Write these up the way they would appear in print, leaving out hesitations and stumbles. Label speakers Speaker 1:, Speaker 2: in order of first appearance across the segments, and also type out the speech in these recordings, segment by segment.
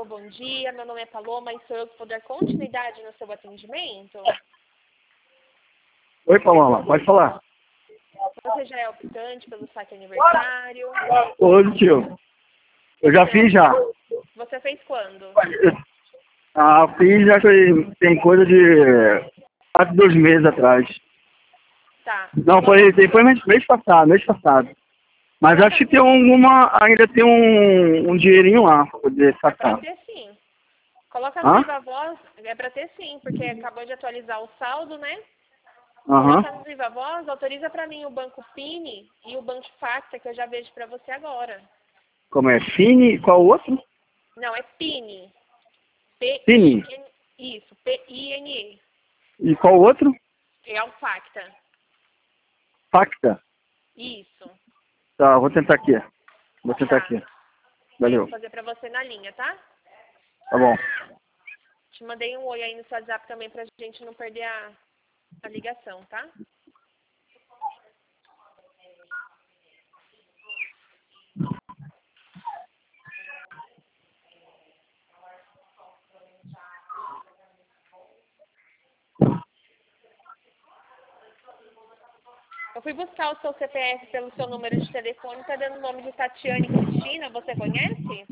Speaker 1: bom dia. Meu nome é Paloma e sou eu que vou dar continuidade no seu atendimento.
Speaker 2: Oi, Paloma, pode falar.
Speaker 1: Você já é optante pelo saque aniversário?
Speaker 2: Oi, tio. Eu já fiz já.
Speaker 1: Você fez quando?
Speaker 2: Fiz já tem coisa de quase 2 meses atrás.
Speaker 1: Tá.
Speaker 2: Não, foi mês passado. Mas acho que tem ainda tem um dinheirinho lá para poder
Speaker 1: É pra
Speaker 2: sacar.
Speaker 1: ter sim. Coloca no
Speaker 2: Hã?
Speaker 1: Viva Voz, é pra ter sim, porque acabou de atualizar o saldo, né?
Speaker 2: Aham.
Speaker 1: Coloca no Viva Voz, autoriza pra mim o banco PIN e o banco Facta, que eu já vejo pra você agora.
Speaker 2: Como é? Fini? Qual o outro?
Speaker 1: Não, é PIN.
Speaker 2: Fini.
Speaker 1: P-I-N. Isso, P-I-N-E.
Speaker 2: E qual o outro?
Speaker 1: É o Facta.
Speaker 2: Pacta.
Speaker 1: Isso.
Speaker 2: Tá, vou tentar aqui.
Speaker 1: Tá.
Speaker 2: Valeu.
Speaker 1: Vou fazer pra você na linha, tá?
Speaker 2: Tá bom.
Speaker 1: Te mandei um oi aí no seu WhatsApp também pra gente não perder a ligação, tá? Eu fui buscar o seu CPF pelo seu número de telefone, tá dando o nome de Tatiane Cristina, você conhece?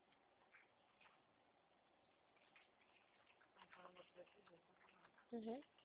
Speaker 1: Uhum.